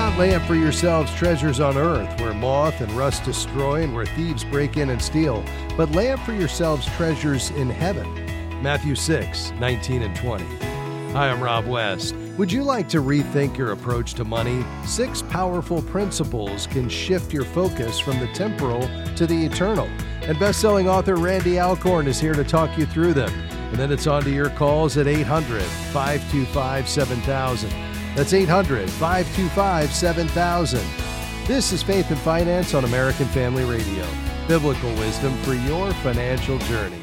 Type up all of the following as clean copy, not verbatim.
not lay up for yourselves treasures on earth, where moth and rust destroy and where thieves break in and steal, but lay up for yourselves treasures in heaven. Matthew 6:19 and 20. Hi, I'm Rob West. Would you like to rethink your approach to money? 6 powerful principles can shift your focus from the temporal to the eternal. And best-selling author Randy Alcorn is here to talk you through them. And then it's on to your calls at 800-525-7000. That's 800-525-7000. This is Faith and Finance on American Family Radio. Biblical wisdom for your financial journey.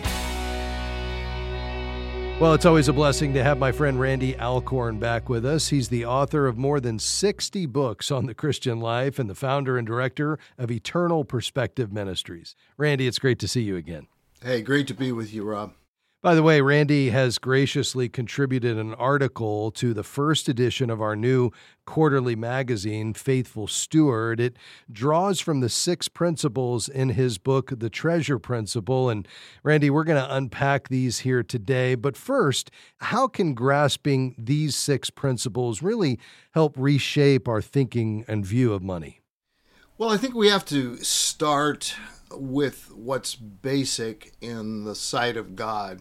Well, it's always a blessing to have my friend Randy Alcorn back with us. He's the author of more than 60 books on the Christian life and the founder and director of Eternal Perspective Ministries. Randy, it's great to see you again. Hey, great to be with you, Rob. By the way, Randy has graciously contributed an article to the first edition of our new quarterly magazine, Faithful Steward. It draws from the 6 principles in his book, The Treasure Principle. And Randy, we're going to unpack these here today. But first, how can grasping these 6 principles really help reshape our thinking and view of money? Well, I think we have to start with what's basic in the sight of God.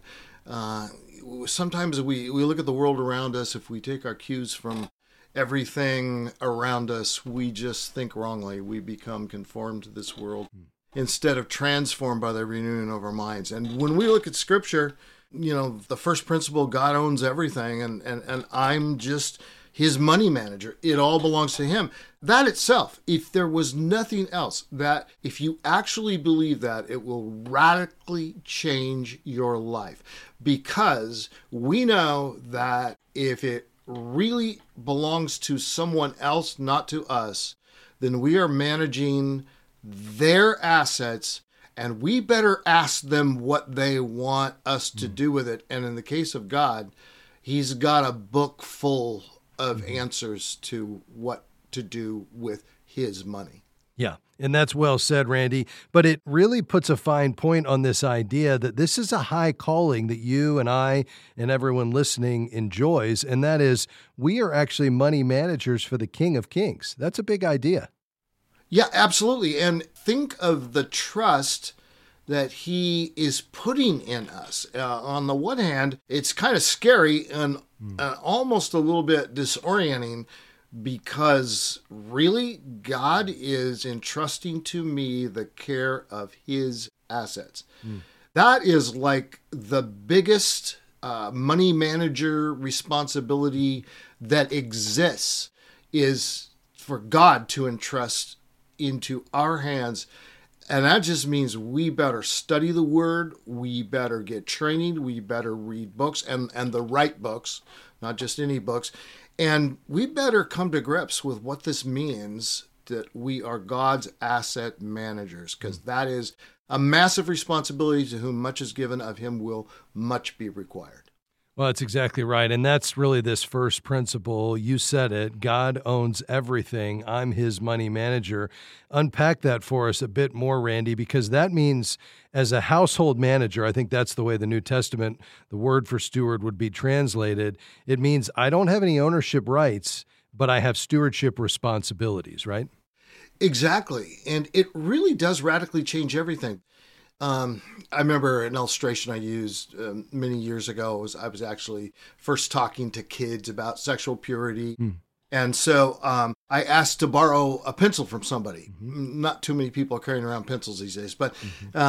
Sometimes we look at the world around us. If we take our cues from everything around us, we just think wrongly. We become conformed to this world instead of transformed by the renewing of our minds. And when we look at Scripture, you know, the first principle, God owns everything, and I'm just His money manager. It all belongs to Him. That itself, if there was nothing else, that if you actually believe that, it will radically change your life. Because we know that if it really belongs to someone else, not to us, then we are managing their assets, and we better ask them what they want us to do with it. And in the case of God, He's got a book full of answers to what to do with His money. Yeah, and that's well said, Randy. But it really puts a fine point on this idea that this is a high calling that you and I and everyone listening enjoys, and that is we are actually money managers for the King of Kings. That's a big idea. Yeah, absolutely. And think of the trust that He is putting in us. On the one hand, it's kind of scary and almost a little bit disorienting, because really God is entrusting to me the care of His assets. That is like the biggest money manager responsibility that exists, is for God to entrust into our hands. And that just means we better study the Word, we better get training, we better read books, and the right books, not just any books. And we better come to grips with what this means, that we are God's asset managers, because that is a massive responsibility. To whom much is given, of him will much be required. Well, that's exactly right. And that's really this first principle. You said it. God owns everything. I'm His money manager. Unpack that for us a bit more, Randy, because that means as a household manager, I think that's the way the New Testament, the word for steward would be translated. It means I don't have any ownership rights, but I have stewardship responsibilities, right? Exactly. And it really does radically change everything. I remember an illustration I used many years ago. I was actually first talking to kids about sexual purity. And so I asked to borrow a pencil from somebody. Not too many people are carrying around pencils these days, but,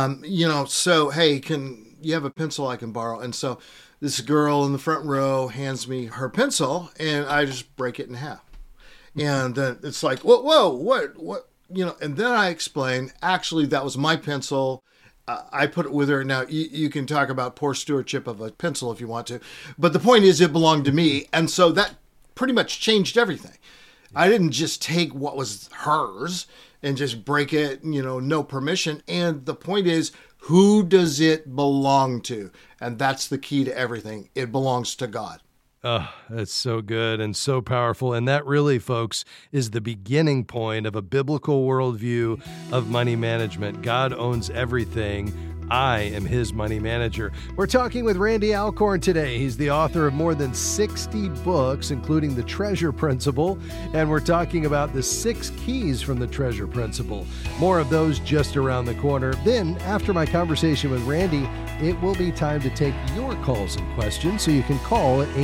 so, hey, can you have a pencil I can borrow? And so this girl in the front row hands me her pencil, and I just break it in half. And then it's like, whoa, what, and then I explain, actually, that was my pencil. I put it with her. Now, you can talk about poor stewardship of a pencil if you want to, but the point is it belonged to me. And so that pretty much changed everything. I didn't just take what was hers and just break it, no permission. And the point is, who does it belong to? And that's the key to everything. It belongs to God. Oh, that's so good and so powerful. And that really, folks, is the beginning point of a biblical worldview of money management. God owns everything, I am his money manager. We're talking with Randy Alcorn today. He's the author of more than 60 books, including The Treasure Principle, and we're talking about the 6 keys from the Treasure Principle. More of those just around the corner. Then, after my conversation with Randy, it will be time to take your calls and questions, so you can call at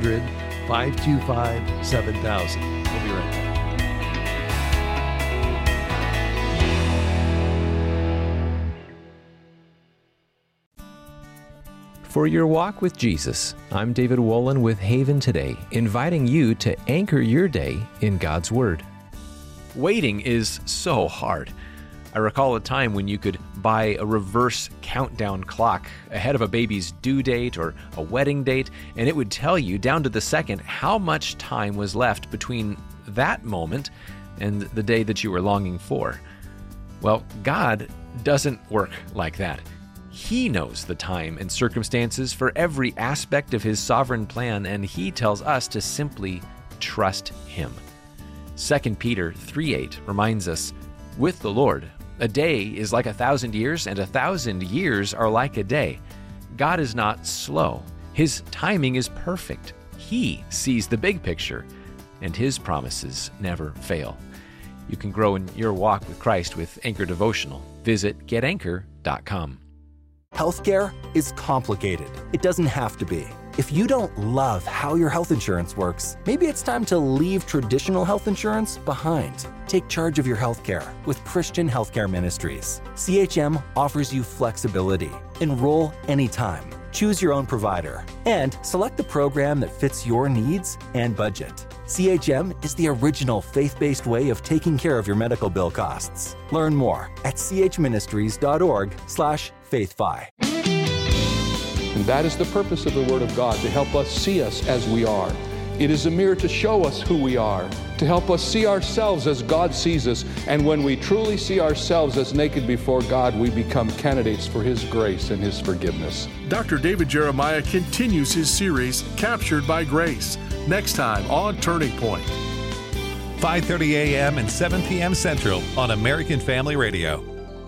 800-525-7000. We'll be right back. For your walk with Jesus, I'm David Wolin with Haven Today, inviting you to anchor your day in God's Word. Waiting is so hard. I recall a time when you could buy a reverse countdown clock ahead of a baby's due date or a wedding date, and it would tell you down to the second how much time was left between that moment and the day that you were longing for. Well, God doesn't work like that. He knows the time and circumstances for every aspect of His sovereign plan, and He tells us to simply trust Him. 2 Peter 3:8 reminds us, "With the Lord, a day is like 1,000 years, and 1,000 years are like a day." God is not slow. His timing is perfect. He sees the big picture, and His promises never fail. You can grow in your walk with Christ with Anchor Devotional. Visit getanchor.com. Healthcare is complicated. It doesn't have to be. If you don't love how your health insurance works, maybe it's time to leave traditional health insurance behind. Take charge of your healthcare with Christian Healthcare Ministries. CHM offers you flexibility. Enroll anytime. Choose your own provider. And select the program that fits your needs and budget. CHM is the original faith-based way of taking care of your medical bill costs. Learn more at chministries.org/faithfi. And that is the purpose of the Word of God, to help us see us as we are. It is a mirror to show us who we are, to help us see ourselves as God sees us. And when we truly see ourselves as naked before God, we become candidates for His grace and His forgiveness. Dr. David Jeremiah continues his series, Captured by Grace, next time on Turning Point. 5:30 a.m. and 7 p.m. Central on American Family Radio.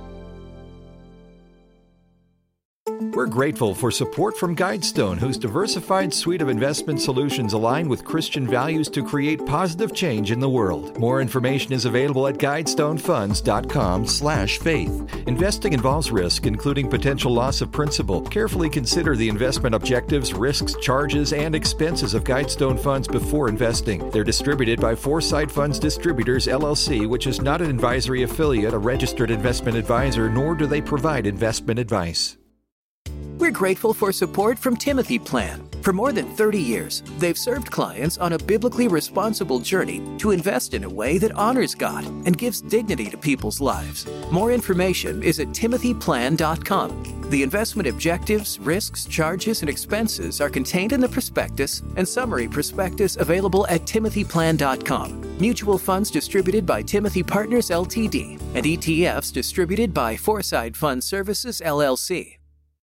We're grateful for support from Guidestone, whose diversified suite of investment solutions align with Christian values to create positive change in the world. More information is available at guidestonefunds.com/faith. Investing involves risk, including potential loss of principal. Carefully consider the investment objectives, risks, charges, and expenses of Guidestone funds before investing. They're distributed by Foresight Funds Distributors, LLC, which is not an advisory affiliate, a registered investment advisor, nor do they provide investment advice. We're grateful for support from Timothy Plan. For more than 30 years, they've served clients on a biblically responsible journey to invest in a way that honors God and gives dignity to people's lives. More information is at timothyplan.com. The investment objectives, risks, charges, and expenses are contained in the prospectus and summary prospectus available at timothyplan.com. Mutual funds distributed by Timothy Partners Ltd. and ETFs distributed by Foresight Fund Services LLC.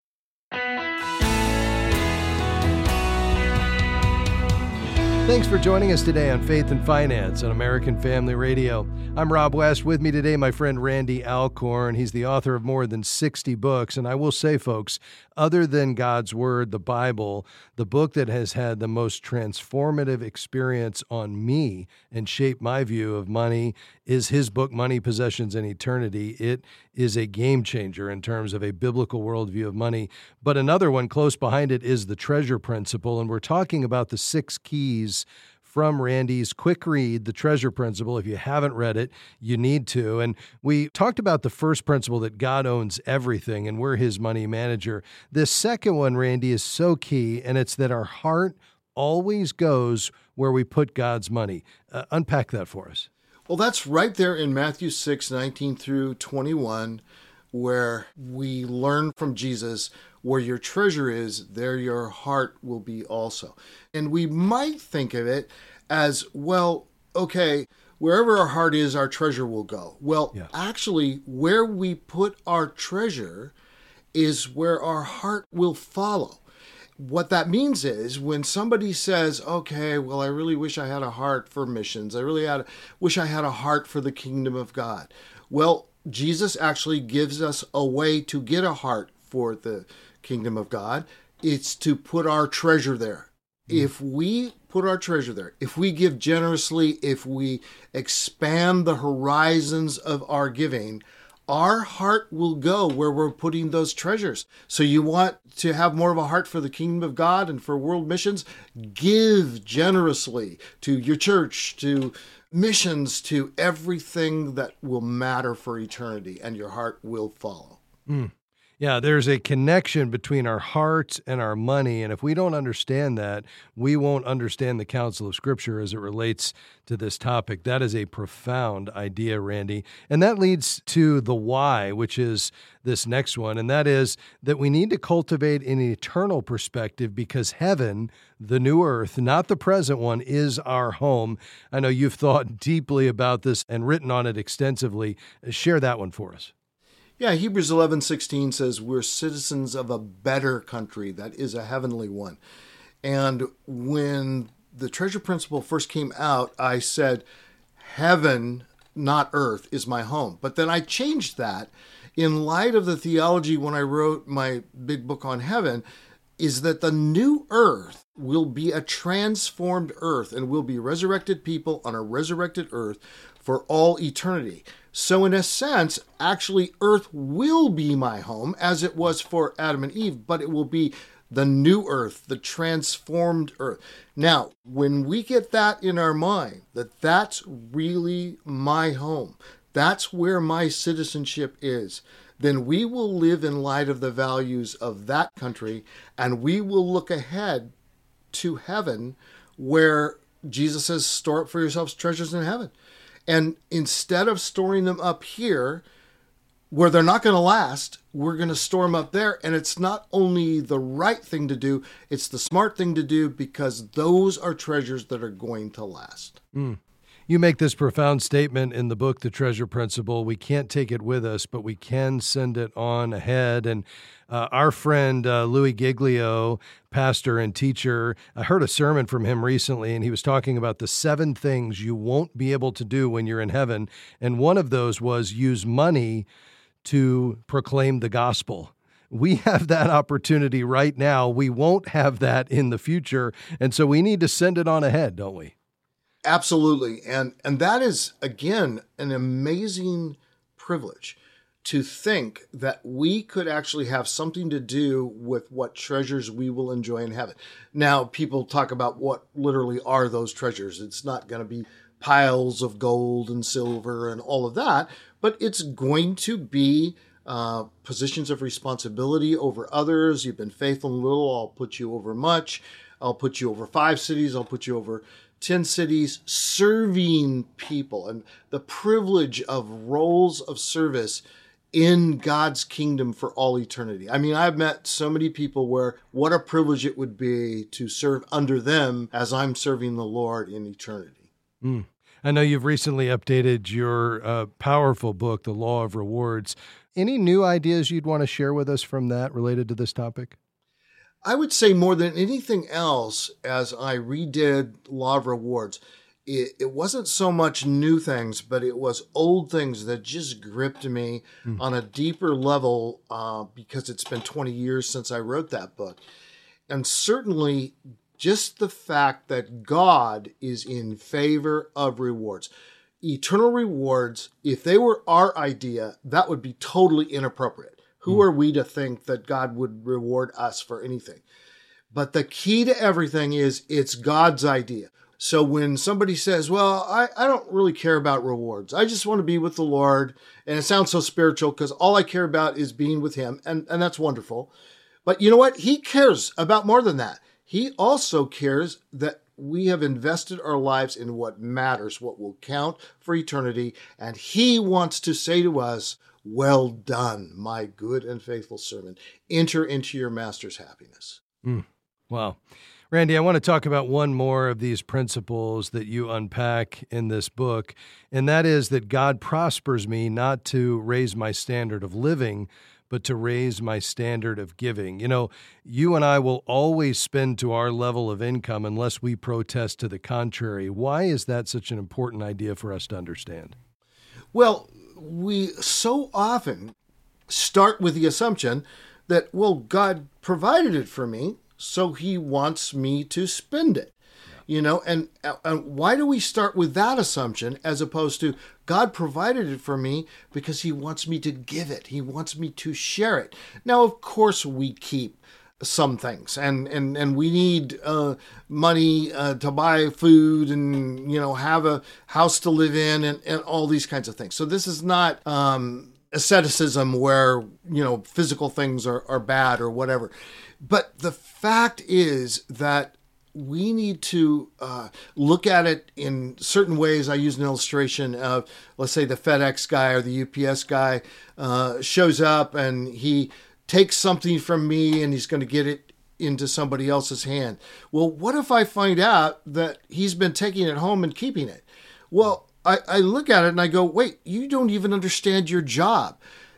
Thanks for joining us today on Faith and Finance on American Family Radio. I'm Rob West. With me today, my friend Randy Alcorn. He's the author of more than 60 books. And I will say, folks, other than God's Word, the Bible, the book that has had the most transformative experience on me and shaped my view of money is his book, Money, Possessions, and Eternity. It is a game changer in terms of a biblical worldview of money. But another one close behind it is The Treasure Principle. And we're talking about the 6 keys from Randy's quick read, The Treasure Principle. If you haven't read it, you need to. And we talked about the first principle, that God owns everything and we're His money manager. This second one, Randy, is so key, and it's that our heart always goes where we put God's money. Unpack that for us. Well, that's right there in Matthew 6:19 through 21, where we learn from Jesus, where your treasure is, there your heart will be also. And we might think of it as, well, okay, wherever our heart is, our treasure will go. Well, actually, where we put our treasure is where our heart will follow. What that means is when somebody says, okay, well, I really wish I had a heart for missions. I really wish I had a heart for the kingdom of God. Well, Jesus actually gives us a way to get a heart for the kingdom of God. It's to put our treasure there. If we put our treasure there, if we give generously, if we expand the horizons of our giving, our heart will go where we're putting those treasures. So you want to have more of a heart for the kingdom of God and for world missions? Give generously to your church, to missions, to everything that will matter for eternity, and your heart will follow. Yeah, there's a connection between our hearts and our money, and if we don't understand that, we won't understand the counsel of Scripture as it relates to this topic. That is a profound idea, Randy. And that leads to the why, which is this next one, and that is that we need to cultivate an eternal perspective because heaven, the new earth, not the present one, is our home. I know you've thought deeply about this and written on it extensively. Share that one for us. Yeah, Hebrews 11:16 says we're citizens of a better country that is a heavenly one. And when the treasure principle first came out, I said, heaven, not earth, is my home. But then I changed that in light of the theology when I wrote my big book on heaven, is that the new earth will be a transformed earth and will be resurrected people on a resurrected earth for all eternity. So in a sense, actually, earth will be my home as it was for Adam and Eve, but it will be the new earth, the transformed earth. Now, when we get that in our mind, that that's really my home, that's where my citizenship is, then we will live in light of the values of that country, and we will look ahead to heaven where Jesus says, store up for yourselves treasures in heaven. And instead of storing them up here, where they're not going to last, we're going to store them up there. And it's not only the right thing to do, it's the smart thing to do because those are treasures that are going to last. You make this profound statement in the book, The Treasure Principle. We can't take it with us, but we can send it on ahead. And our friend Louis Giglio, pastor and teacher, I heard a sermon from him recently, and he was talking about the 7 things you won't be able to do when you're in heaven. And one of those was use money to proclaim the gospel. We have that opportunity right now. We won't have that in the future. And so we need to send it on ahead, don't we? Absolutely. And that is, again, an amazing privilege to think that we could actually have something to do with what treasures we will enjoy in heaven. Now, people talk about what literally are those treasures. It's not going to be piles of gold and silver and all of that, but it's going to be positions of responsibility over others. You've been faithful in little, I'll put you over much. I'll put you over 5 cities. I'll put you over 10 cities, serving people and the privilege of roles of service in God's kingdom for all eternity. I mean, I've met so many people where what a privilege it would be to serve under them as I'm serving the Lord in eternity. I know you've recently updated your powerful book, The Law of Rewards. Any new ideas you'd want to share with us from that related to this topic? I would say more than anything else, as I redid Law of Rewards, it wasn't so much new things, but it was old things that just gripped me on a deeper level because it's been 20 years since I wrote that book. And certainly just the fact that God is in favor of rewards. Eternal rewards, if they were our idea, that would be totally inappropriate. Who are we to think that God would reward us for anything? But the key to everything is it's God's idea. So when somebody says, well, I don't really care about rewards. I just want to be with the Lord. And it sounds so spiritual because all I care about is being with him. And that's wonderful. But you know what? He cares about more than that. He also cares that we have invested our lives in what matters, what will count for eternity. And he wants to say to us, well done, my good and faithful servant. Enter into your master's happiness. Wow. Randy, I want to talk about one more of these principles that you unpack in this book, and that is that God prospers me not to raise my standard of living, but to raise my standard of giving. You know, you and I will always spend to our level of income unless we protest to the contrary. Why is that such an important idea for us to understand? Well, we so often start with the assumption that, well, God provided it for me, so he wants me to spend it. And why do we start with that assumption as opposed to God provided it for me because he wants me to give it. He wants me to share it. Now, of course, we keep some things and we need money to buy food and, have a house to live in and all these kinds of things. So this is not asceticism where, physical things are bad or whatever. But the fact is that we need to look at it in certain ways. I use an illustration of, let's say, the FedEx guy or the UPS guy shows up and he takes something from me and he's going to get it into somebody else's hand. Well, what if I find out that he's been taking it home and keeping it? Well, I look at it and I go, wait, you don't even understand your job.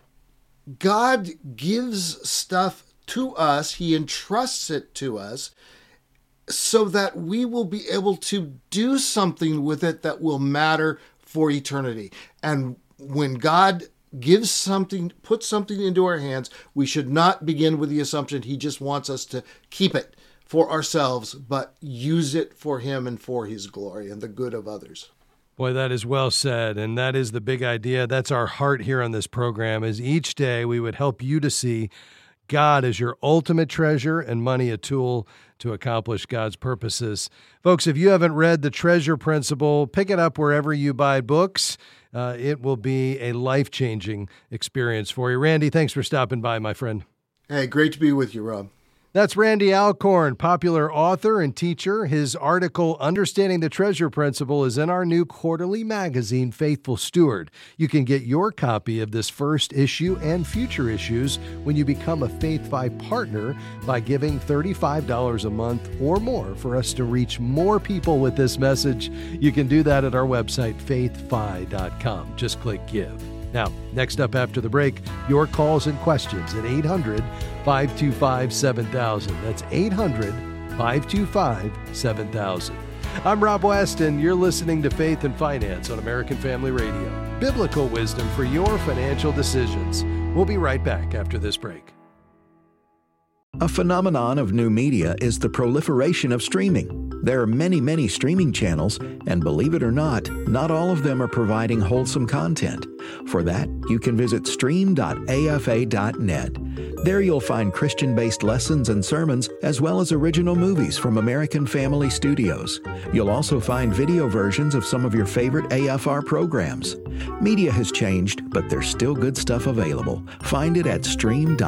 God gives stuff to us. He entrusts it to us, so that we will be able to do something with it that will matter for eternity. And when God gives something, puts something into our hands, we should not begin with the assumption he just wants us to keep it for ourselves, but use it for him and for his glory and the good of others. Boy, that is well said, and that is the big idea. That's our heart here on this program, is each day we would help you to see God as your ultimate treasure and money a tool to accomplish God's purposes. Folks, if you haven't read The Treasure Principle, pick it up wherever you buy books. It will be a life-changing experience for you. Randy, thanks for stopping by, my friend. Hey, great to be with you, Rob. That's Randy Alcorn, popular author and teacher. His article, Understanding the Treasure Principle, is in our new quarterly magazine, Faithful Steward. You can get your copy of this first issue and future issues when you become a Faith5 partner by giving $35 a month or more for us to reach more people with this message. You can do that at our website, faith5.com. Just click Give. Now, next up after the break, your calls and questions at 800-525-7000. That's 800-525-7000. I'm Rob West, and you're listening to Faith and Finance on American Family Radio. Biblical wisdom for your financial decisions. We'll be right back after this break. A phenomenon of new media is the proliferation of streaming. There are many streaming channels, and believe it or not all of them are providing wholesome content. For that, you can visit stream.afa.net. There you'll find Christian-based lessons and sermons, as well as original movies from American Family Studios. You'll also find video versions of some of your favorite AFR programs. Media has changed, but there's still good stuff available. Find it at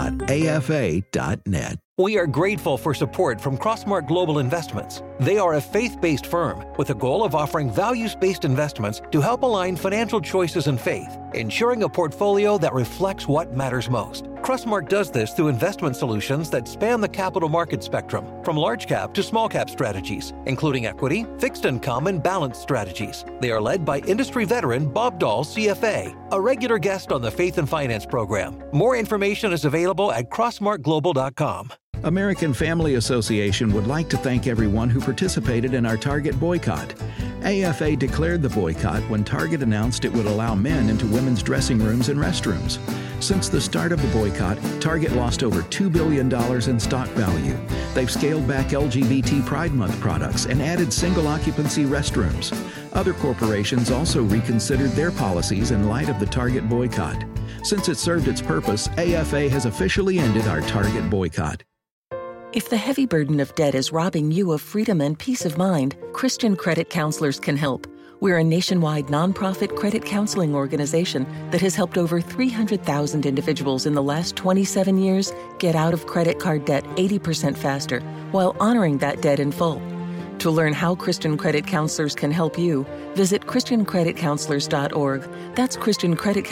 stream.afa.net. We are grateful for support from Crossmark Global Investments. They are a faith-based firm with a goal of offering values-based investments to help align financial choices and faith, ensuring a portfolio that reflects what matters most. Crossmark does this through investment solutions that span the capital market spectrum, from large cap to small cap strategies, including equity, fixed income, and balanced strategies. They are led by industry veteran Bob Dahl, CFA, a regular guest on the Faith and Finance program. More information is available at crossmarkglobal.com. American Family Association would like to thank everyone who participated in our Target boycott. AFA declared the boycott when Target announced it would allow men into women's dressing rooms and restrooms. Since the start of the boycott, Target lost over $2 billion in stock value. They've scaled back LGBT Pride Month products and added single-occupancy restrooms. Other corporations also reconsidered their policies in light of the Target boycott. Since it served its purpose, AFA has officially ended our Target boycott. If the heavy burden of debt is robbing you of freedom and peace of mind, Christian Credit Counselors can help. We're a nationwide nonprofit credit counseling organization that has helped over 300,000 individuals in the last 27 years get out of credit card debt 80% faster while honoring that debt in full. To learn how Christian Credit Counselors can help you, visit ChristianCreditCounselors.org. That's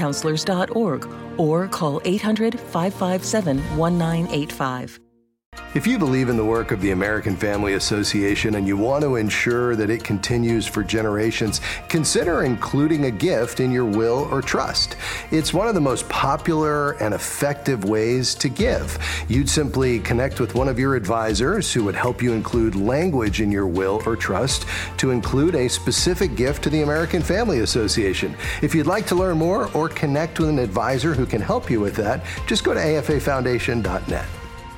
ChristianCreditCounselors.org, or call 800-557-1985. If you believe in the work of the American Family Association and you want to ensure that it continues for generations, consider including a gift in your will or trust. It's one of the most popular and effective ways to give. You'd simply connect with one of your advisors who would help you include language in your will or trust to include a specific gift to the American Family Association. If you'd like to learn more or connect with an advisor who can help you with that, just go to afafoundation.net.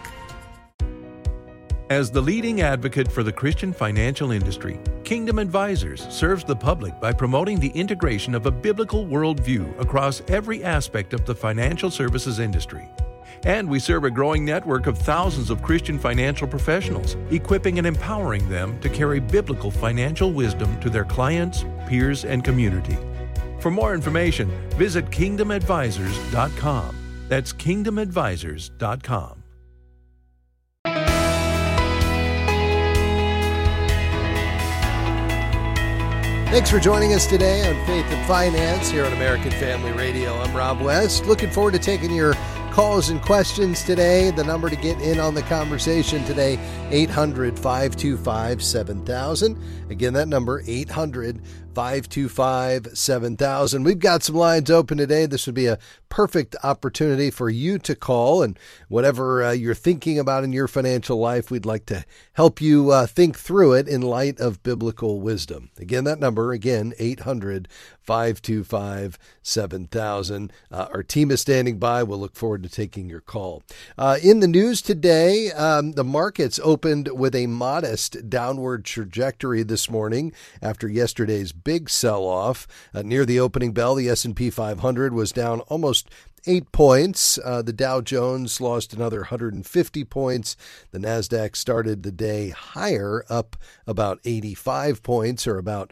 As the leading advocate for the Christian financial industry, Kingdom Advisors serves the public by promoting the integration of a biblical worldview across every aspect of the financial services industry. And we serve a growing network of thousands of Christian financial professionals, equipping and empowering them to carry biblical financial wisdom to their clients, peers, and community. For more information, visit kingdomadvisors.com. That's kingdomadvisors.com. Thanks for joining us today on Faith and Finance here on American Family Radio. I'm Rob West. Looking forward to taking your calls and questions today. The number to get in on the conversation today, 800-525-7000. Again, that number, 800-525-7000. We've got some lines open today. This would be a perfect opportunity for you to call, and whatever you're thinking about in your financial life, we'd like to help you think through it in light of biblical wisdom. Again, that number, 800-525-7000. Our team is standing by. We'll look forward to taking your call. In the news today, the markets opened with a modest downward trajectory this morning after yesterday's big sell-off. Near the opening bell, the S&P 500 was down almost 8 points. The Dow Jones lost another 150 points. The NASDAQ started the day higher, up about 85 points, or about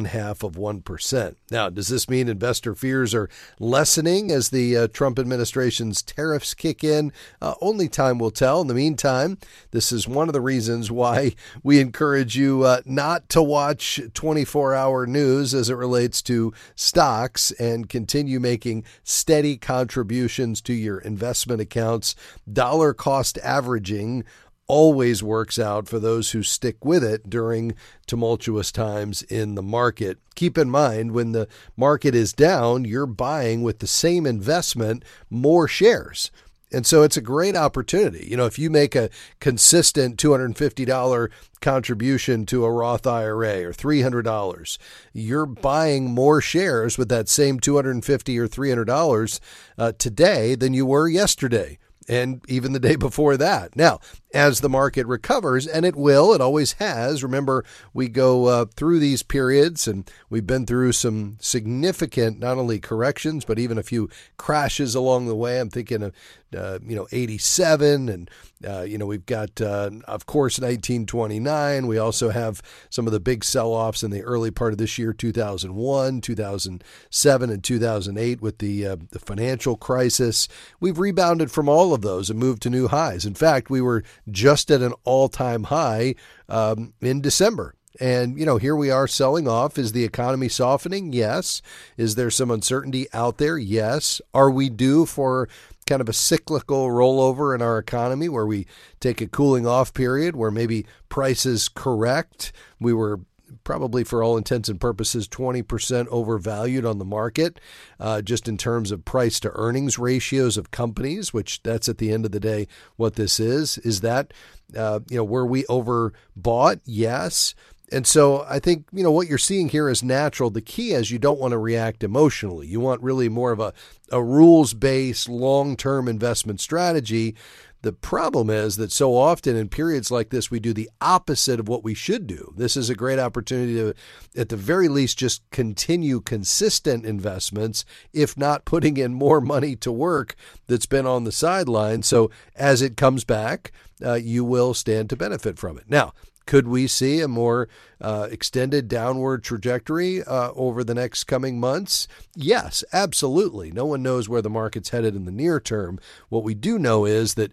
0.5%. Now, does this mean investor fears are lessening as the Trump administration's tariffs kick in? Only time will tell. In the meantime, this is one of the reasons why we encourage you not to watch 24-hour news as it relates to stocks and continue making steady contributions to your investment accounts. Dollar cost averaging always works out for those who stick with it during tumultuous times in the market. Keep in mind, when the market is down, you're buying with the same investment more shares. And so it's a great opportunity. You know, if you make a consistent $250 contribution to a Roth IRA or $300, you're buying more shares with that same $250 or $300 today than you were yesterday, and even the day before that. Now, as the market recovers, and it will, it always has. Remember, we go through these periods, and we've been through some significant, not only corrections, but even a few crashes along the way. I'm thinking of, 87, and, we've got, of course, 1929. We also have some of the big sell-offs in the early part of this year, 2001, 2007, and 2008 with the financial crisis. We've rebounded from all of those and moved to new highs. In fact, we were just at an all-time high in December. And, here we are selling off. Is the economy softening? Yes. Is there some uncertainty out there? Yes. Are we due for kind of a cyclical rollover in our economy where we take a cooling off period where maybe prices correct? We were probably, for all intents and purposes, 20% overvalued on the market, just in terms of price to earnings ratios of companies, which that's at the end of the day what this is. Is that, were we overbought? Yes. And so I think, what you're seeing here is natural. The key is you don't want to react emotionally. You want really more of a rules-based, long-term investment strategy. The problem is that so often in periods like this, we do the opposite of what we should do. This is a great opportunity to, at the very least, just continue consistent investments, if not putting in more money to work that's been on the sideline. So as it comes back, you will stand to benefit from it. Now, could we see a more extended downward trajectory over the next coming months? Yes, absolutely. No one knows where the market's headed in the near term. What we do know is that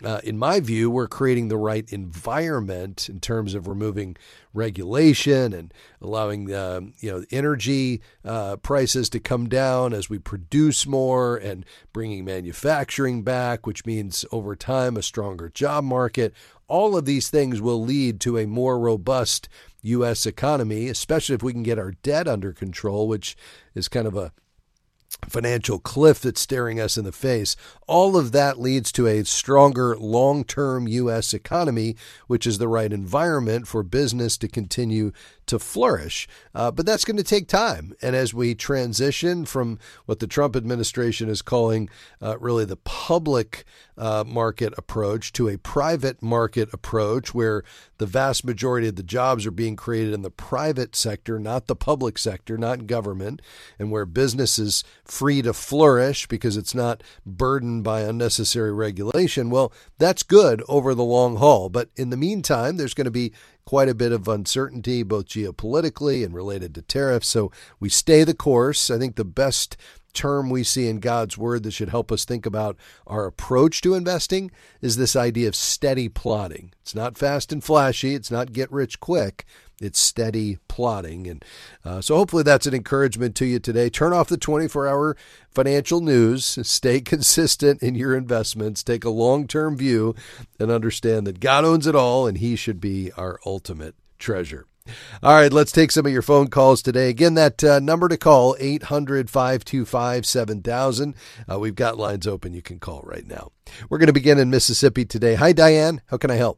in my view, we're creating the right environment in terms of removing regulation and allowing energy prices to come down as we produce more and bringing manufacturing back, which means over time a stronger job market. All of these things will lead to a more robust U.S. economy, especially if we can get our debt under control, which is kind of a financial cliff that's staring us in the face. All of that leads to a stronger long-term U.S. economy, which is the right environment for business to continue to flourish. But that's going to take time. And as we transition from what the Trump administration is calling really the public market approach to a private market approach, where the vast majority of the jobs are being created in the private sector, not the public sector, not government, and where business is free to flourish because it's not burdened by unnecessary regulation, well, that's good over the long haul. But in the meantime, there's going to be quite a bit of uncertainty, both geopolitically and related to tariffs. So we stay the course. I think the best term we see in God's word that should help us think about our approach to investing is this idea of steady plodding. It's not fast and flashy. It's not get rich quick. It's steady plodding. And so hopefully that's an encouragement to you today. Turn off the 24-hour financial news. Stay consistent in your investments. Take a long-term view and understand that God owns it all and he should be our ultimate treasure. All right, let's take some of your phone calls today. Again, that number to call, 800-525-7000. We've got lines open. You can call right now. We're going to begin in Mississippi today. Hi, Diane. How can I help?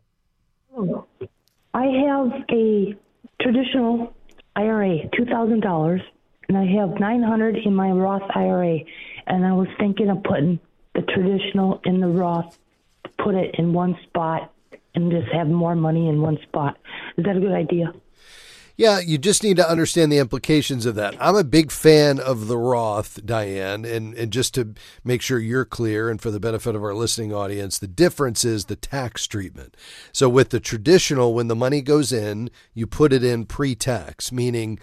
I have a traditional IRA, $2,000, and I have $900 in my Roth IRA, and I was thinking of putting the traditional in the Roth, put it in one spot, and just have more money in one spot. Is that a good idea? Yeah, you just need to understand the implications of that. I'm a big fan of the Roth, Diane, and just to make sure you're clear and for the benefit of our listening audience, the difference is the tax treatment. So with the traditional, when the money goes in, you put it in pre-tax, meaning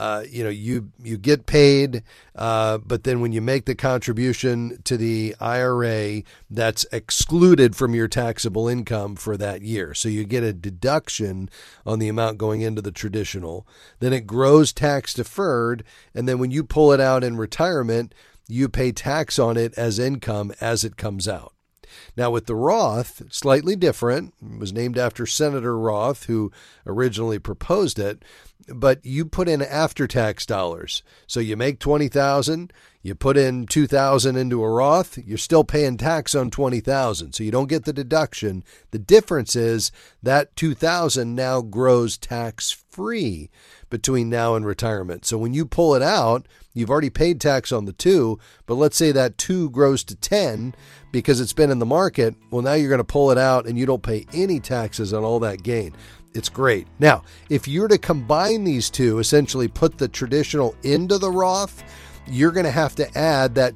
you get paid, but then when you make the contribution to the IRA, that's excluded from your taxable income for that year. So you get a deduction on the amount going into the traditional. Then it grows tax deferred, and then when you pull it out in retirement, you pay tax on it as income as it comes out. Now with the Roth, slightly different. It was named after Senator Roth, who originally proposed it, but you put in after-tax dollars. So you make $20,000, you put in $2,000 into a Roth, you're still paying tax on $20,000. So you don't get the deduction. The difference is that $2,000 now grows tax-free between now and retirement. So when you pull it out, you've already paid tax on the 2, but let's say that 2 grows to 10 because it's been in the market. Well, now you're going to pull it out and you don't pay any taxes on all that gain. It's great. Now, if you're to combine these two, essentially put the traditional into the Roth, you're going to have to add that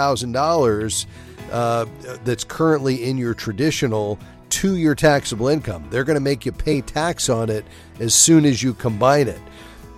$2,000 that's currently in your traditional to your taxable income. They're going to make you pay tax on it as soon as you combine it.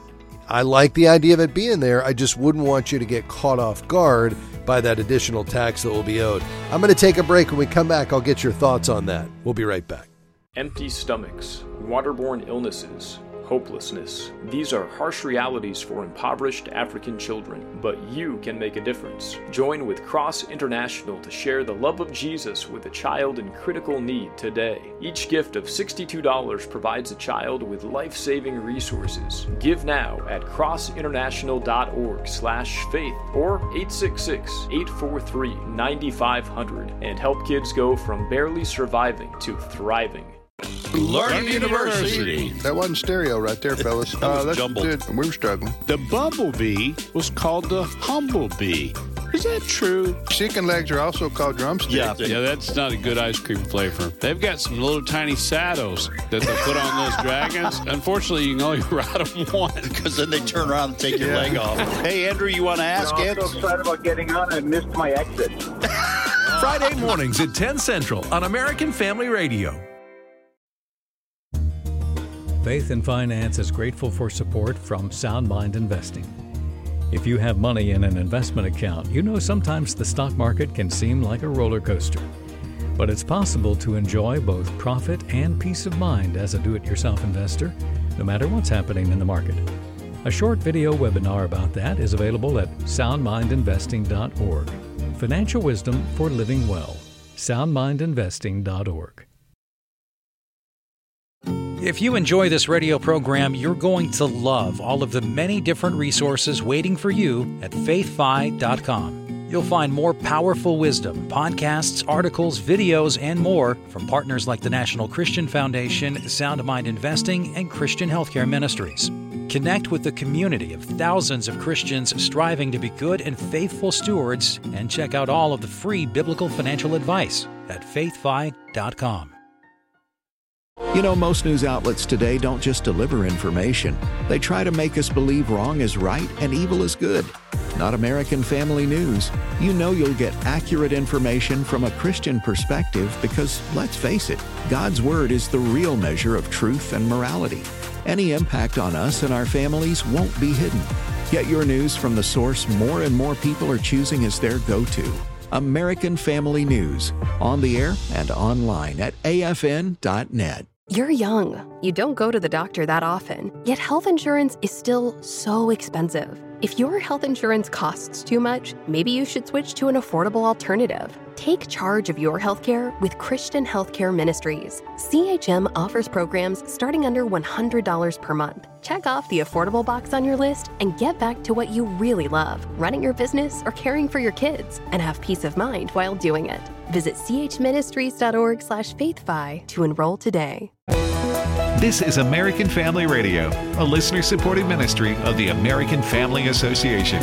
I like the idea of it being there. I just wouldn't want you to get caught off guard by that additional tax that will be owed. I'm going to take a break. When we come back, I'll get your thoughts on that. We'll be right back. Empty stomachs, waterborne illnesses, hopelessness. These are harsh realities for impoverished African children, but you can make a difference. Join with Cross International to share the love of Jesus with a child in critical need today. Each gift of $62 provides a child with life-saving resources. Give now at crossinternational.org/faith or 866-843-9500 and help kids go from barely surviving to thriving. Learning University. That wasn't stereo right there, fellas. That's good. We were struggling. The bumblebee was called the humblebee. Is that true? Chicken legs are also called drumsticks. Yeah, that's not a good ice cream flavor. They've got some little tiny saddles that they put on those dragons. Unfortunately, you can only ride them once. Because then they turn around and take your leg off. Hey, Andrew, you want to ask it? I'm so excited about getting on. I missed my exit. Friday mornings at 10 Central on American Family Radio. Faith and Finance is grateful for support from Sound Mind Investing. If you have money in an investment account, you know sometimes the stock market can seem like a roller coaster. But it's possible to enjoy both profit and peace of mind as a do-it-yourself investor, no matter what's happening in the market. A short video webinar about that is available at soundmindinvesting.org. Financial wisdom for living well. soundmindinvesting.org. If you enjoy this radio program, you're going to love all of the many different resources waiting for you at faithfi.com. You'll find more powerful wisdom, podcasts, articles, videos, and more from partners like the National Christian Foundation, Sound Mind Investing, and Christian Healthcare Ministries. Connect with the community of thousands of Christians striving to be good and faithful stewards, and check out all of the free biblical financial advice at faithfi.com. You know, most news outlets today don't just deliver information. They try to make us believe wrong is right and evil is good. Not American Family News. You know you'll get accurate information from a Christian perspective because, let's face it, God's Word is the real measure of truth and morality. Any impact on us and our families won't be hidden. Get your news from the source more and more people are choosing as their go-to. American Family News, on the air and online at afn.net. You're young. You don't go to the doctor that often, yet health insurance is still so expensive. If your health insurance costs too much, maybe you should switch to an affordable alternative. Take charge of your healthcare with Christian Healthcare Ministries. CHM offers programs starting under $100 per month. Check off the affordable box on your list and get back to what you really love, running your business or caring for your kids, and have peace of mind while doing it. Visit chministries.org/faithfi to enroll today. This is American Family Radio, a listener-supported ministry of the American Family Association.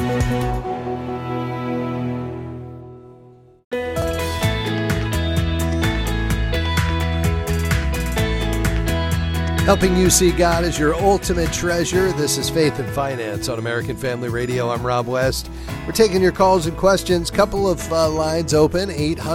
Helping you see God as your ultimate treasure. This is Faith and Finance on American Family Radio. I'm Rob West. We're taking your calls and questions. Couple of lines open,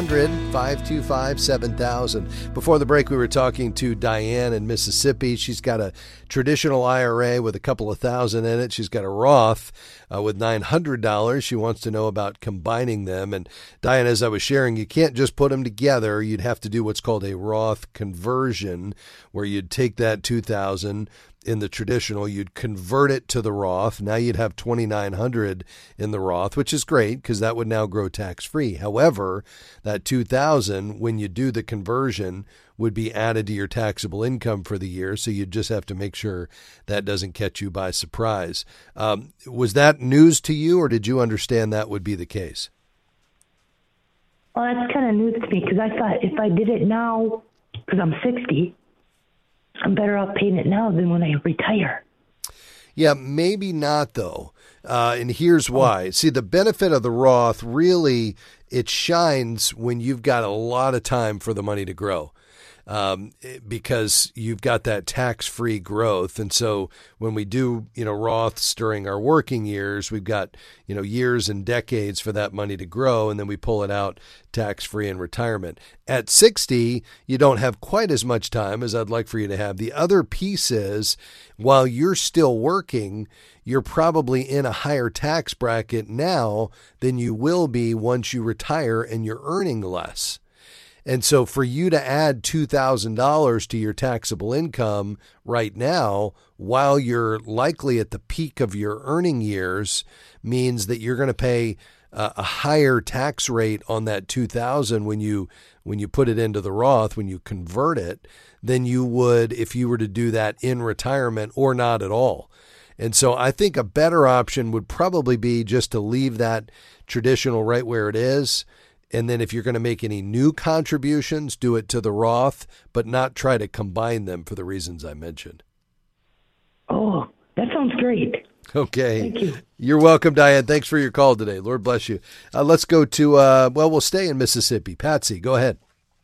800-525-7000. Before the break, we were talking to Diane in Mississippi. She's got a traditional IRA with a couple of thousand in it. She's got a Roth with $900. She wants to know about combining them. And Diane, as I was sharing, you can't just put them together. You'd have to do what's called a Roth conversion, where you'd take that $2,000 in the traditional, you'd convert it to the Roth. Now you'd have $2,900 in the Roth, which is great because that would now grow tax-free. However, that $2,000, when you do the conversion, would be added to your taxable income for the year. So you just have to make sure that doesn't catch you by surprise. Was that news to you, or did you understand that would be the case? Well, that's kind of news to me because I thought if I did it now, because I'm 60, I'm better off paying it now than when I retire. Yeah, maybe not, though. And here's why. See, the benefit of the Roth, really, it shines when you've got a lot of time for the money to grow. Because you've got that tax-free growth. And so when we do, Roths during our working years, we've got, years and decades for that money to grow, and then we pull it out tax-free in retirement. At 60, you don't have quite as much time as I'd like for you to have. The other piece is, while you're still working, you're probably in a higher tax bracket now than you will be once you retire and you're earning less. And so for you to add $2,000 to your taxable income right now, while you're likely at the peak of your earning years, means that you're going to pay a higher tax rate on that $2,000 when you put it into the Roth, when you convert it, than you would if you were to do that in retirement or not at all. And so I think a better option would probably be just to leave that traditional right where it is. And then if you're going to make any new contributions, do it to the Roth, but not try to combine them for the reasons I mentioned. Oh, that sounds great. Okay. Thank you. You're welcome, Diane. Thanks for your call today. Lord bless you. Let's go to, we'll stay in Mississippi. Patsy, go ahead.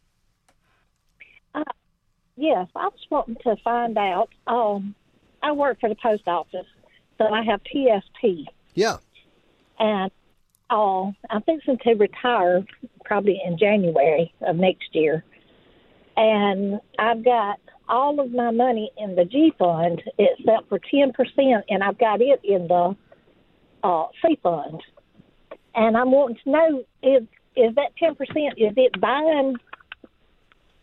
Yes, I was wanting to find out. I work for the post office, so I have TSP. Yeah. And I'm fixing to retire probably in January of next year. And I've got all of my money in the G fund except for 10%, and I've got it in the C fund. And I'm wanting to know, is that 10%, is it buying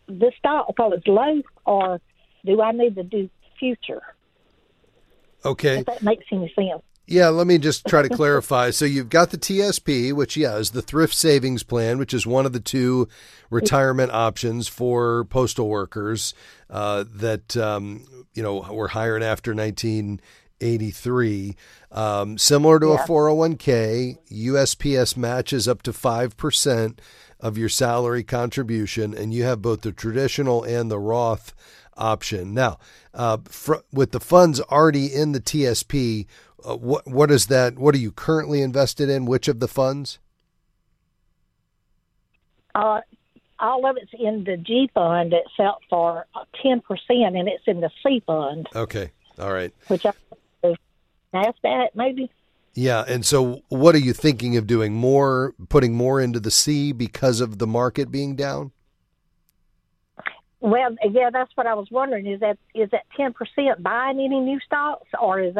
this stock because it's low, or do I need to do future? Okay. If that makes any sense. Yeah, let me just try to clarify. So you've got the TSP, which, is the Thrift Savings Plan, which is one of the two retirement options for postal workers that, were hired after 1983. Similar to a 401k, USPS matches up to 5% of your salary contribution, and you have both the traditional and the Roth option. Now, with the funds already in the TSP, what is that? What are you currently invested in? Which of the funds? All of it's in the G fund except for 10%, and it's in the C fund. Okay, all right. Which I NASDAQ maybe. Yeah, and so what are you thinking of doing? Putting more into the C because of the market being down? Well, yeah, that's what I was wondering. Is that 10% buying any new stocks, or is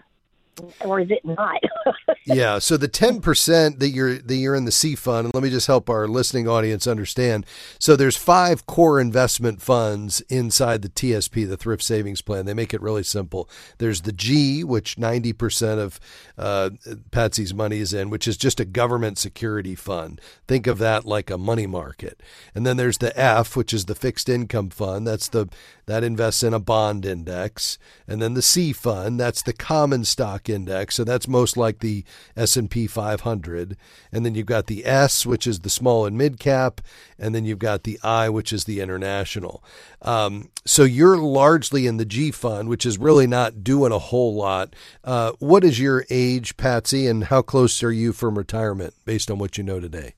it not? Yeah, so the 10% that you're in the C fund, and let me just help our listening audience understand. So there's 5 core investment funds inside the TSP, the Thrift Savings Plan. They make it really simple. There's the G, which 90% of Patsy's money is in, which is just a government security fund. Think of that like a money market. And then there's the F, which is the fixed income fund. That invests in a bond index. And then the C fund, that's the common stock index. So that's most like the S&P 500. And then you've got the S, which is the small and mid cap. And then you've got the I, which is the international. So you're largely in the G fund, which is really not doing a whole lot. What is your age, Patsy, and how close are you from retirement based on what you know today?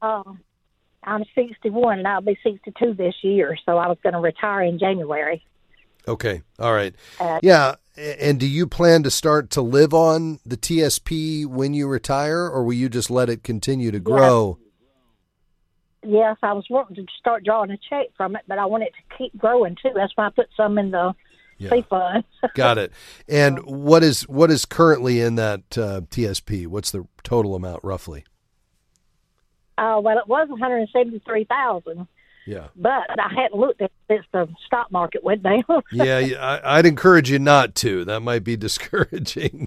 I'm 61 and I'll be 62 this year, so I was going to retire in January. Okay. All right. Yeah. And do you plan to start to live on the TSP when you retire, or will you just let it continue to grow? Yes, I was wanting to start drawing a check from it, but I want it to keep growing too. That's why I put some in the C fund. Got it. And what is currently in that TSP? What's the total amount roughly? Well, it was $173,000. Yeah. But I hadn't looked at it since the stock market went down. Yeah, I'd encourage you not to. That might be discouraging.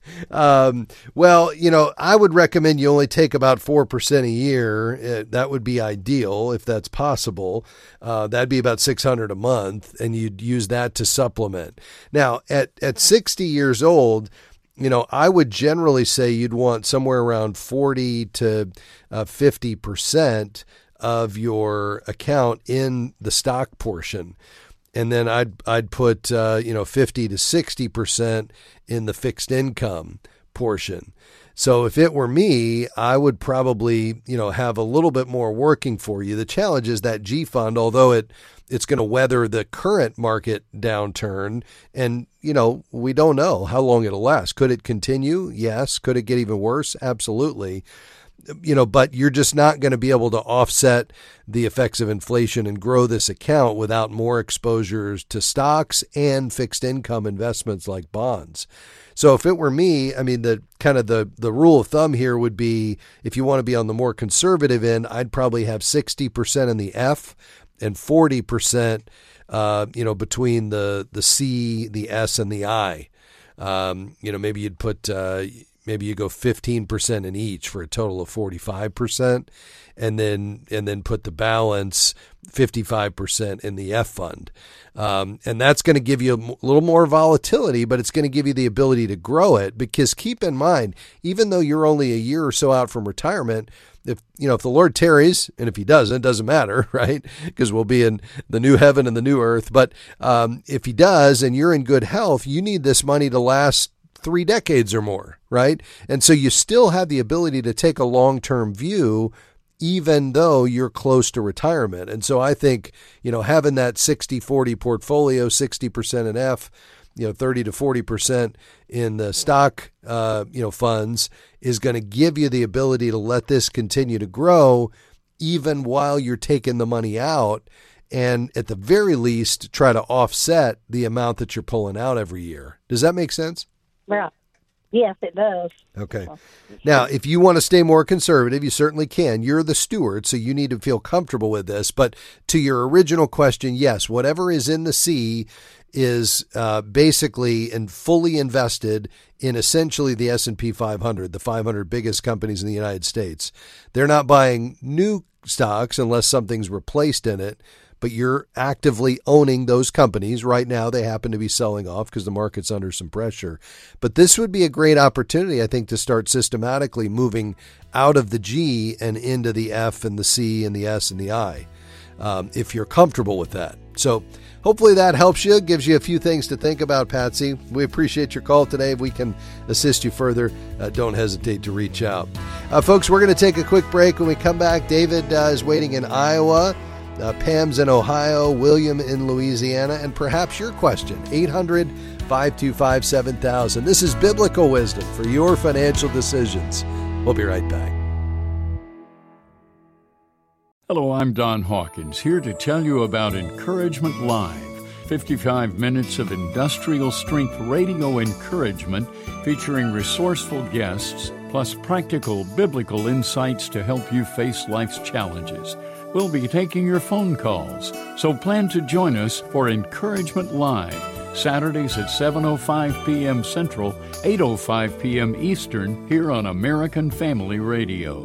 Well, I would recommend you only take about 4% a year. That would be ideal if that's possible. That'd be about $600 a month, and you'd use that to supplement. Now, at 60 years old, I would generally say you'd want somewhere around 40 to 50% of your account in the stock portion. And then I'd put, 50 to 60% in the fixed income portion. So if it were me, I would probably, have a little bit more working for you. The challenge is that G fund, although it's going to weather the current market downturn, and, we don't know how long it'll last. Could it continue? Yes. Could it get even worse? Absolutely. But you're just not going to be able to offset the effects of inflation and grow this account without more exposures to stocks and fixed income investments like bonds. So if it were me, I mean, the rule of thumb here would be, if you want to be on the more conservative end, I'd probably have 60% in the F and 40%, between the C, the S, and the I. Maybe you'd put, maybe you go 15% in each for a total of 45%, and then put the balance 55% in the F fund. And that's going to give you a little more volatility, but it's going to give you the ability to grow it, because keep in mind, even though you're only a year or so out from retirement, if the Lord tarries, and if he doesn't, it doesn't matter, right? Because we'll be in the new heaven and the new earth. But if he does and you're in good health, you need this money to last 3 decades or more, right? And so you still have the ability to take a long-term view, even though you're close to retirement. And so I think, having that 60-40 portfolio, 60% in F, 30 to 40% in the stock, funds, is going to give you the ability to let this continue to grow even while you're taking the money out, and at the very least try to offset the amount that you're pulling out every year. Does that make sense? Yeah. Yes, it does. Okay. Now, if you want to stay more conservative, you certainly can. You're the steward, so you need to feel comfortable with this. But to your original question, yes, whatever is in the C is basically and fully invested in essentially the S&P 500, the 500 biggest companies in the United States. They're not buying new stocks unless something's replaced in it, but you're actively owning those companies. Right now, they happen to be selling off because the market's under some pressure. But this would be a great opportunity, I think, to start systematically moving out of the G and into the F and the C and the S and the I, if you're comfortable with that. So hopefully that helps you, gives you a few things to think about, Patsy. We appreciate your call today. If we can assist you further, don't hesitate to reach out. Folks, we're going to take a quick break. When we come back, David is waiting in Iowa. Pam's in Ohio, William in Louisiana, and perhaps your question, 800-525-7000. This is Biblical Wisdom for your financial decisions. We'll be right back. Hello, I'm Don Hawkins, here to tell you about Encouragement Live, 55 minutes of industrial-strength radio encouragement featuring resourceful guests, plus practical biblical insights to help you face life's challenges. We'll be taking your phone calls, so plan to join us for Encouragement Live, Saturdays at 7:05 p.m. Central, 8:05 p.m. Eastern, here on American Family Radio.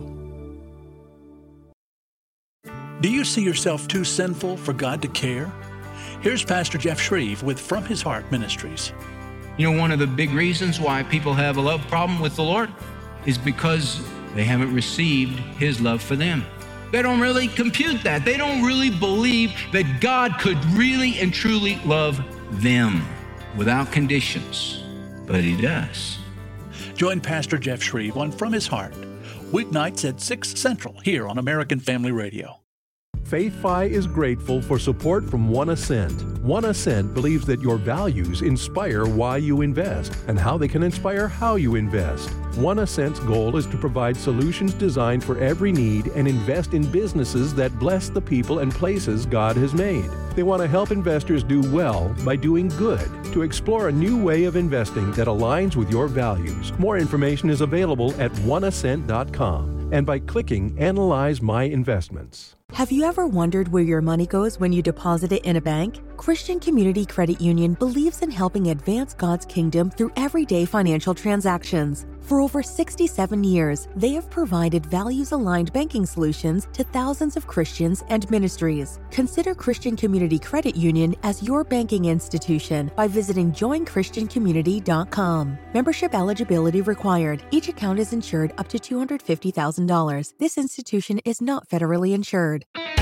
Do you see yourself too sinful for God to care? Here's Pastor Jeff Shreve with From His Heart Ministries. You know, one of the big reasons why people have a love problem with the Lord is because they haven't received His love for them. They don't really compute that. They don't really believe that God could really and truly love them without conditions. But He does. Join Pastor Jeff Shreve on From His Heart, weeknights at 6 Central here on American Family Radio. FaithFi is grateful for support from One Ascent. One Ascent believes that your values inspire why you invest and how they can inspire how you invest. One Ascent's goal is to provide solutions designed for every need and invest in businesses that bless the people and places God has made. They want to help investors do well by doing good, to explore a new way of investing that aligns with your values. More information is available at oneascent.com and by clicking Analyze My Investments. Have you ever wondered where your money goes when you deposit it in a bank? Christian Community Credit Union believes in helping advance God's kingdom through everyday financial transactions. For over 67 years, they have provided values-aligned banking solutions to thousands of Christians and ministries. Consider Christian Community Credit Union as your banking institution by visiting joinchristiancommunity.com. Membership eligibility required. Each account is insured up to $250,000. This institution is not federally insured.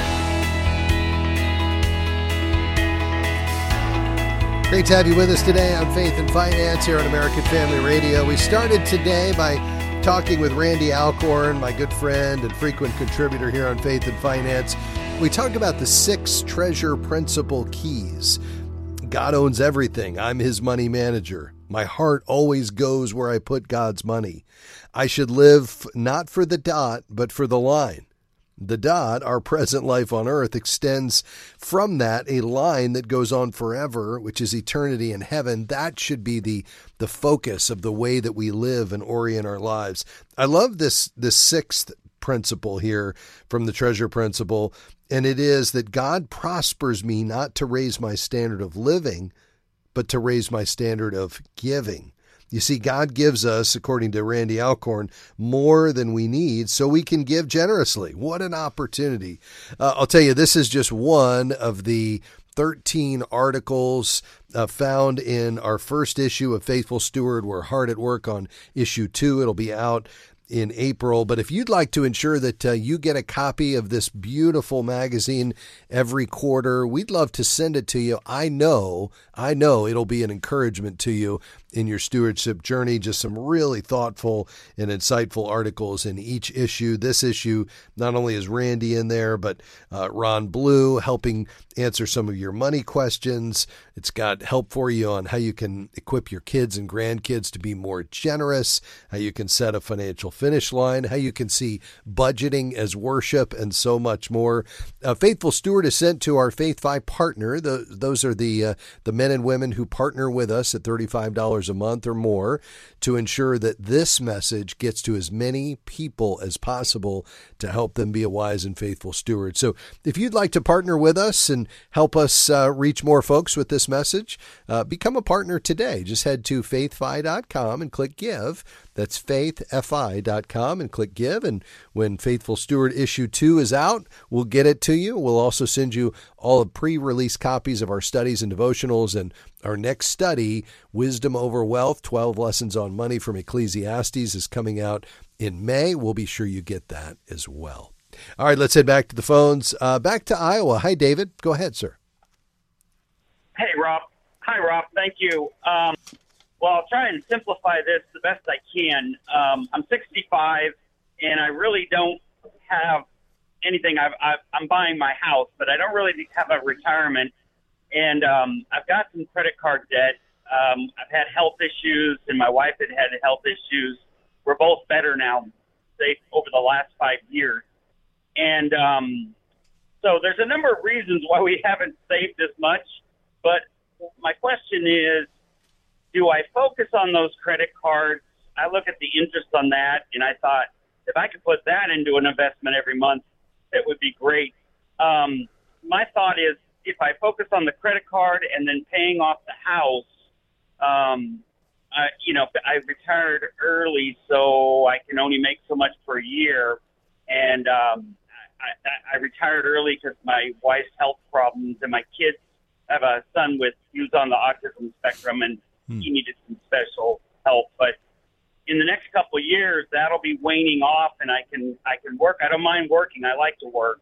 Great to have you with us today on Faith and Finance here on American Family Radio. We started today by talking with Randy Alcorn, my good friend and frequent contributor here on Faith and Finance. We talked about the 6 treasure principle keys. God owns everything. I'm His money manager. My heart always goes where I put God's money. I should live not for the dot, but for the line. The dot, our present life on earth, extends from that a line that goes on forever, which is eternity in heaven. That should be the focus of the way that we live and orient our lives. I love this 6th principle here from the treasure principle, and it is that God prospers me not to raise my standard of living, but to raise my standard of giving. You see, God gives us, according to Randy Alcorn, more than we need so we can give generously. What an opportunity. I'll tell you, this is just one of the 13 articles found in our first issue of Faithful Steward. We're hard at work on issue 2. It'll be out in April. But if you'd like to ensure that you get a copy of this beautiful magazine every quarter, we'd love to send it to you. I know it'll be an encouragement to you in your stewardship journey. Just some really thoughtful and insightful articles in each issue. This issue, not only is Randy in there, but Ron Blue helping answer some of your money questions. It's got help for you on how you can equip your kids and grandkids to be more generous, how you can set a financial finish line, how you can see budgeting as worship, and so much more. Faithful Steward is sent to our FaithFi partner. Those are the men and women who partner with us at $35 $10 a month or more to ensure that this message gets to as many people as possible to help them be a wise and faithful steward. So if you'd like to partner with us and help us reach more folks with this message, become a partner today. Just head to faithfi.com and click Give. That's faithfi.com and click Give. And when Faithful Steward Issue 2 is out, we'll get it to you. We'll also send you all the pre-release copies of our studies and devotionals. And our next study, Wisdom Over Wealth, 12 Lessons on Money from Ecclesiastes, is coming out in May. We'll be sure you get that as well. All right, let's head back to the phones. Back to Iowa. Hi, David. Go ahead, sir. Hey, Rob. Hi, Rob. Thank you. Well, I'll try and simplify this the best I can. I'm 65, and I really don't have anything. I'm buying my house, but I don't really have a retirement. And I've got some credit card debt. I've had health issues, and my wife had health issues. We're both better now, say, over the last 5 years. And so there's a number of reasons why we haven't saved as much. But my question is, do I focus on those credit cards? I look at the interest on that, and I thought, if I could put that into an investment every month, it would be great. My thought is, if I focus on the credit card and then paying off the house, I retired early, so I can only make so much per year. And I retired early because my wife's health problems, and my kids have a son who's on the autism spectrum, and he needed some special help. But in the next couple of years, that'll be waning off, and I can work. I don't mind working. I like to work.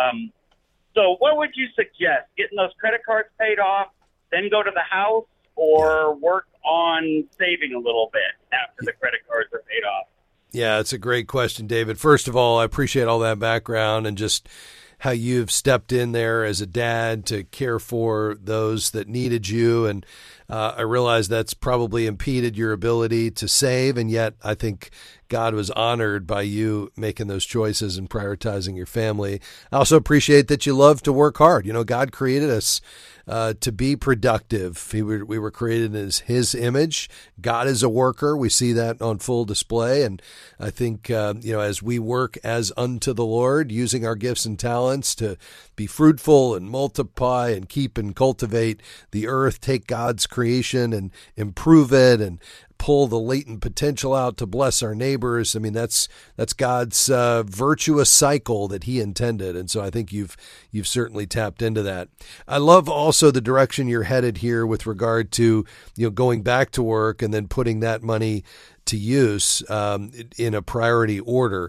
So what would you suggest? Getting those credit cards paid off, then go to the house, or work on saving a little bit after the credit cards are paid off? Yeah, it's a great question, David. First of all, I appreciate all that background and just how you've stepped in there as a dad to care for those that needed you. And I realize that's probably impeded your ability to save. And yet I think God was honored by you making those choices and prioritizing your family. I also appreciate that you love to work hard. You know, God created us to be productive. We were created as His image. God is a worker. We see that on full display. And I think, as we work as unto the Lord, using our gifts and talents to be fruitful and multiply and keep and cultivate the earth, take God's creation and improve it and pull the latent potential out to bless our neighbors. I mean, that's God's virtuous cycle that He intended. And so I think you've certainly tapped into that. I love also the direction you're headed here with regard to, going back to work and then putting that money to use in a priority order.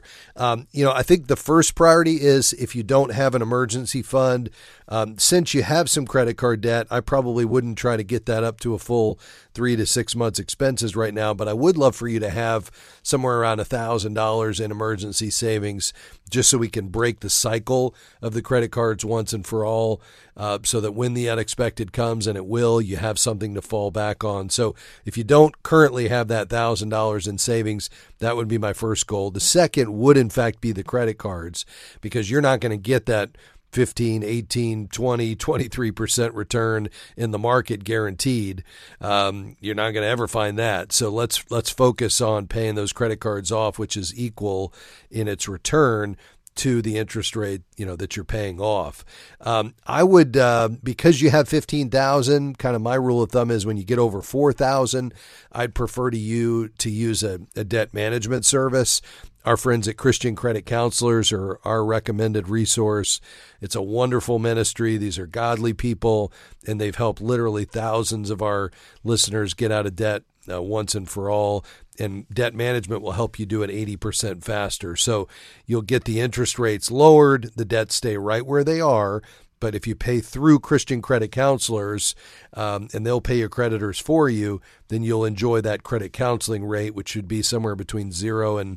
I think the first priority is, if you don't have an emergency fund, since you have some credit card debt, I probably wouldn't try to get that up to a full 3 to 6 months expenses right now, but I would love for you to have somewhere around $1,000 in emergency savings, just so we can break the cycle of the credit cards once and for all, so that when the unexpected comes, and it will, you have something to fall back on. So if you don't currently have that $1,000 in savings, that would be my first goal. The second would in fact be the credit cards, because you're not going to get that 15, 18, 20, 23% return in the market guaranteed. You're not going to ever find that. So let's focus on paying those credit cards off, which is equal in its return to the interest rate, that you're paying off. I would, because you have 15,000, kind of my rule of thumb is when you get over 4,000, I'd prefer to use a debt management service. Our friends at Christian Credit Counselors are our recommended resource. It's a wonderful ministry. These are godly people, and they've helped literally thousands of our listeners get out of debt once and for all. And debt management will help you do it 80% faster. So you'll get the interest rates lowered, the debts stay right where they are. But if you pay through Christian Credit Counselors, and they'll pay your creditors for you, then you'll enjoy that credit counseling rate, which should be somewhere between 0 and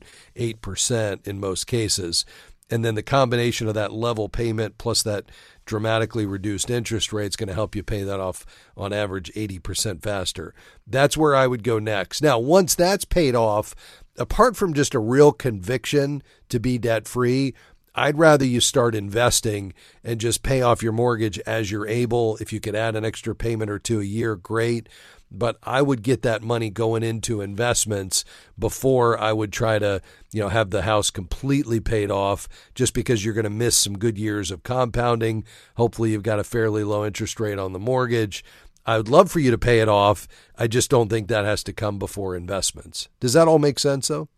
8% in most cases. And then the combination of that level payment plus that dramatically reduced interest rate is going to help you pay that off on average 80% faster. That's where I would go next. Now, once that's paid off, apart from just a real conviction to be debt-free, I'd rather you start investing and just pay off your mortgage as you're able. If you could add an extra payment or two a year, great. but I would get that money going into investments before I would try to, have the house completely paid off, just because you're going to miss some good years of compounding. Hopefully you've got a fairly low interest rate on the mortgage. I would love for you to pay it off. I just don't think that has to come before investments. Does that all make sense, though?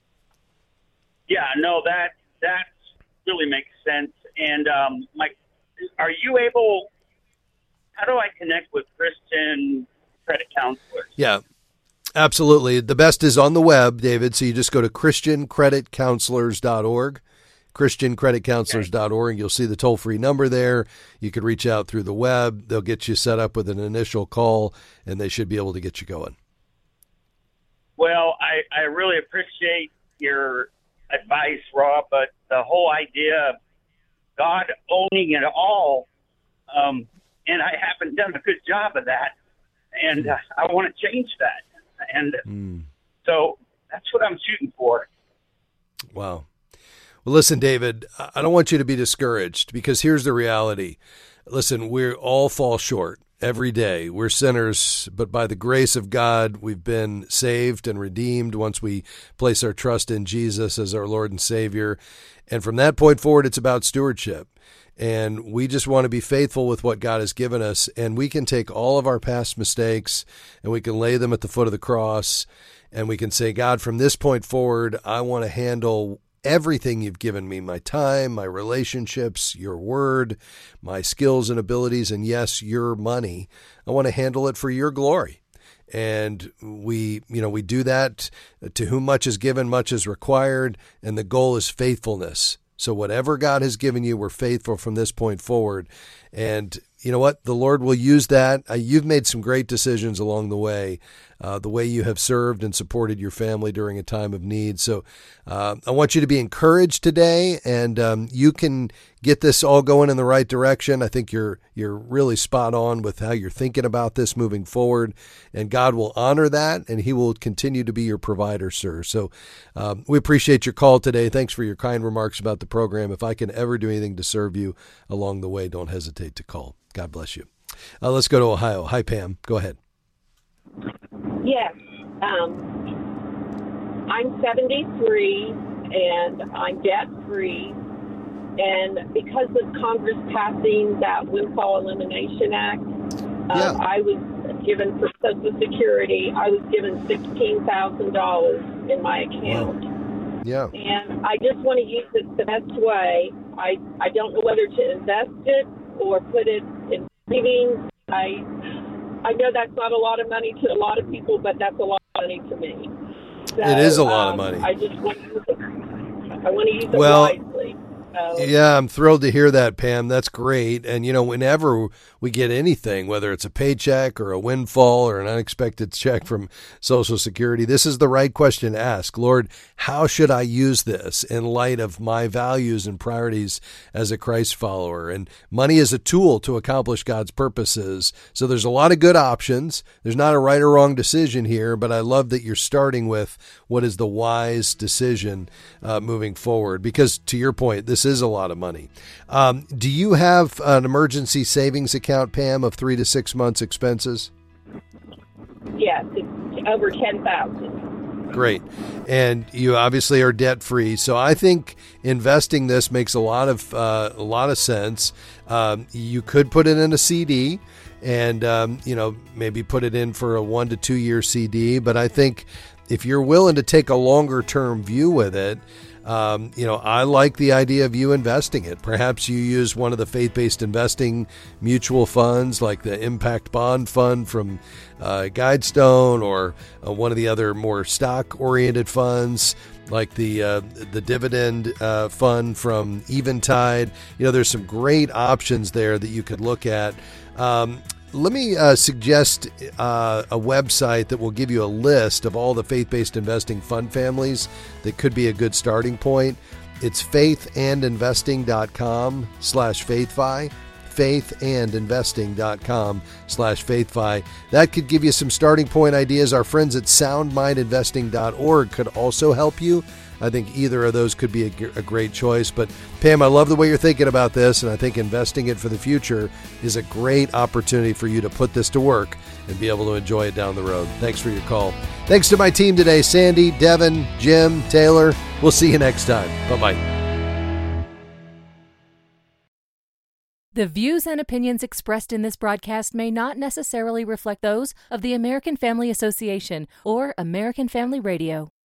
Yeah, no, that really makes sense. And are you able? How do I connect with Christian credit counselors? Yeah, absolutely. The best is on the web, David. So you just go to ChristianCreditCounselors.org. ChristianCreditCounselors.org. You'll see the toll-free number there. You can reach out through the web. They'll get you set up with an initial call, and they should be able to get you going. Well, I really appreciate your advice, Rob, but the whole idea of God owning it all, and I haven't done a good job of that, and I want to change that. And so that's what I'm shooting for. Wow. Well, listen, David, I don't want you to be discouraged, because here's the reality. Listen, we all fall short every day. We're sinners, but by the grace of God, we've been saved and redeemed once we place our trust in Jesus as our Lord and Savior. And from that point forward, it's about stewardship. And we just want to be faithful with what God has given us. And we can take all of our past mistakes and we can lay them at the foot of the cross. And we can say, God, from this point forward, I want to handle everything you've given me, my time, my relationships, your word, my skills and abilities, and yes, your money. I want to handle it for your glory. And we do that. To whom much is given, much is required. And the goal is faithfulness. So whatever God has given you, we're faithful from this point forward. And you know what? The Lord will use that. You've made some great decisions along the way you have served and supported your family during a time of need. So I want you to be encouraged today, and you can get this all going in the right direction. I think you're really spot on with how you're thinking about this moving forward, and God will honor that, and he will continue to be your provider, sir. So we appreciate your call today. Thanks for your kind remarks about the program. If I can ever do anything to serve you along the way, don't hesitate to call. God bless you. Let's go to Ohio. Hi, Pam. Go ahead. Yes. I'm 73 and I'm debt-free. And because of Congress passing that Windfall Elimination Act, I was given for Social Security, I was given $16,000 in my account. Wow. Yeah. And I just want to use it the best way. I don't know whether to invest it or put it in savings. I know that's not a lot of money to a lot of people, but that's a lot of money to me. So, it is a lot of money. I just want to use it. I want to use it wisely. Yeah, I'm thrilled to hear that, Pam. That's great. And, whenever we get anything, whether it's a paycheck or a windfall or an unexpected check from Social Security, this is the right question to ask. Lord, how should I use this in light of my values and priorities as a Christ follower? And money is a tool to accomplish God's purposes. So there's a lot of good options. There's not a right or wrong decision here, but I love that you're starting with what is the wise decision moving forward. Because to your point, this is a lot of money. Do you have an emergency savings account, Pam, of 3 to 6 months expenses? Yes, it's over $10,000. Great. And you obviously are debt free. So I think investing this makes a lot of sense. You could put it in a CD and, maybe put it in for a 1 to 2 year CD. But I think if you're willing to take a longer term view with it, I like the idea of you investing it. Perhaps you use one of the faith-based investing mutual funds like the Impact Bond Fund from Guidestone, or one of the other more stock-oriented funds like the Dividend Fund from Eventide. There's some great options there that you could look at. Let me suggest a website that will give you a list of all the faith-based investing fund families that could be a good starting point. It's faithandinvesting.com/faithfi, faithandinvesting.com/faithfi. That could give you some starting point ideas. Our friends at soundmindinvesting.org could also help you. I think either of those could be a great choice. But Pam, I love the way you're thinking about this, and I think investing it for the future is a great opportunity for you to put this to work and be able to enjoy it down the road. Thanks for your call. Thanks to my team today, Sandy, Devin, Jim, Taylor. We'll see you next time. Bye-bye. The views and opinions expressed in this broadcast may not necessarily reflect those of the American Family Association or American Family Radio.